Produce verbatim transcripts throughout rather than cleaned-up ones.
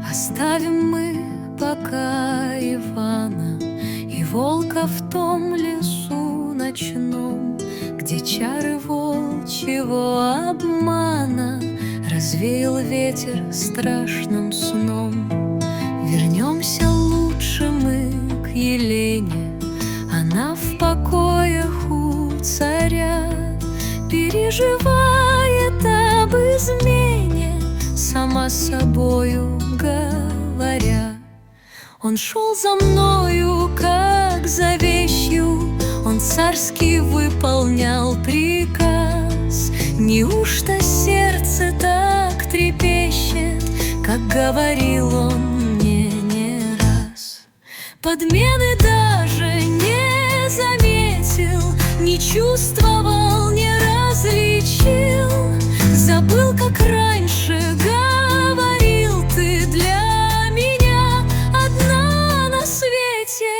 Оставим мы пока Ивана и волка в том лесу ночном, где чары волчьего обмана развеял ветер страшным сном. Вернемся лучше мы к Елене, она в покоях у царя переживает об измене, сама с собою говоря. Он шел за мною, как за вещью, он царский выполнял приказ. Неужто сердце так трепещет, как говорил он мне не раз? Подмены даже не заметил, не чувствовал, не различил. Забыл, как раньше говорил ты для меня одна на свете.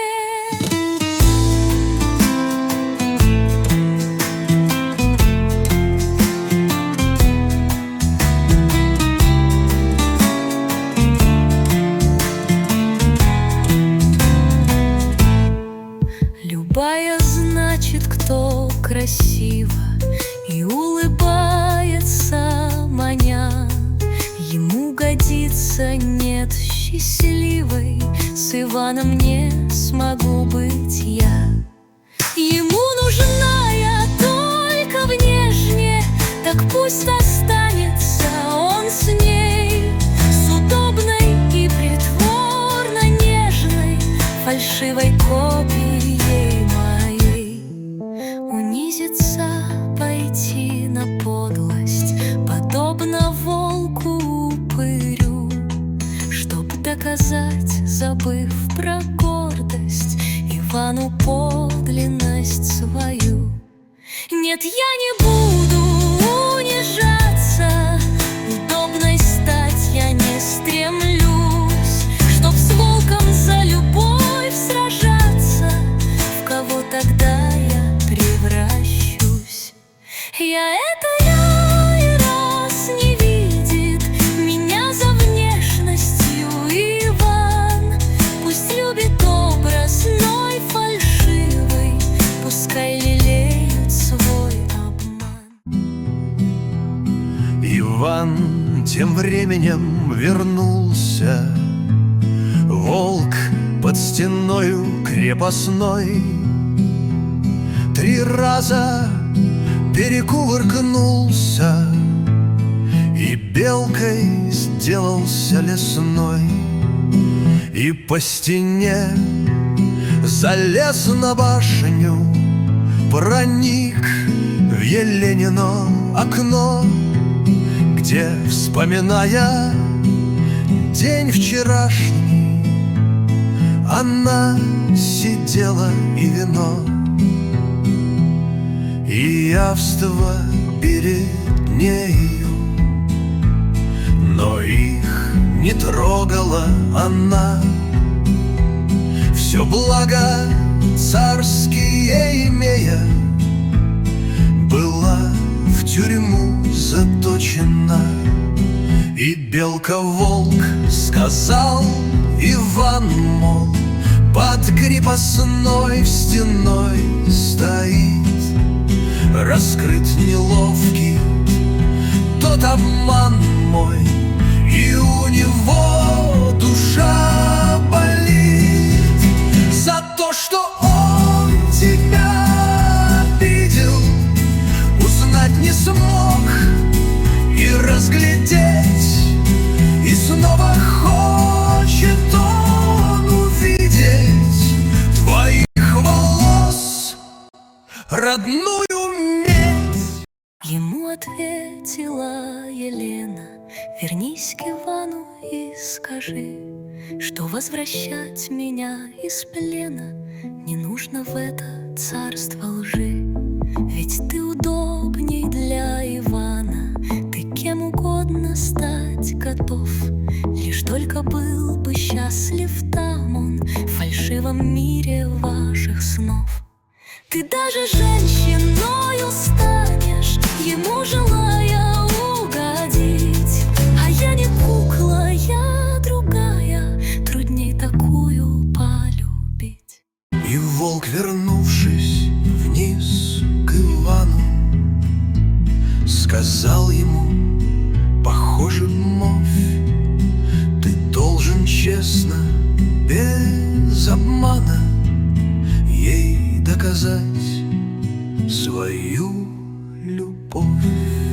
Любая значит, кто красиво и улыбается маня, ему годится, нет счастливой, с Иваном не смогу быть я. Ему нужна я только внешне, так пусть останется он с ней, с удобной и притворно нежной фальшивой копией моей. Унизиться, пойти на подлость, подобно волку-упырю, чтоб доказать, забыв про гордость, Ивану подлинность свою. Нет, я не буду унижаться, удобной стать я не стремлюсь, чтоб с волком за любовь сражаться, в кого тогда я превращусь? Я это я, и раз не видит меня за внешностью Иван, пусть любит образной фальшивой, пускай лелеют свой обман. Иван тем временем вернулся, волк под стеною крепостной три раза перекувыркнулся и белкой сделался лесной, и по стене залез на башню, проник в Еленино окно, где, вспоминая день вчерашний, она сидела и вино, и явство перед нею, но их не трогала она. Все благо царские имея, была в тюрьму заточена. И белка-волк сказал Иван, мол, под крепостной в стеной стоит, раскрыт неловкий тот обман мой, и у него душа болит за то, что он тебя обидел, узнать не смог и разглядеть, и снова хочет он увидеть твоих волос родную медь. Ему ответила Елена: вернись к Ивану и скажи, что возвращать меня из плена не нужно в это царство лжи. Ведь ты удобней для Ивана, ты кем угодно стать готов, лишь только был бы счастлив там он, в фальшивом мире ваших снов. Ты даже женщиною станешь, ему желая угодить, а я не кукла, я другая. Волк, вернувшись вниз к Ивану, сказал ему, похоже, вновь: ты должен честно, без обмана, ей доказать свою любовь.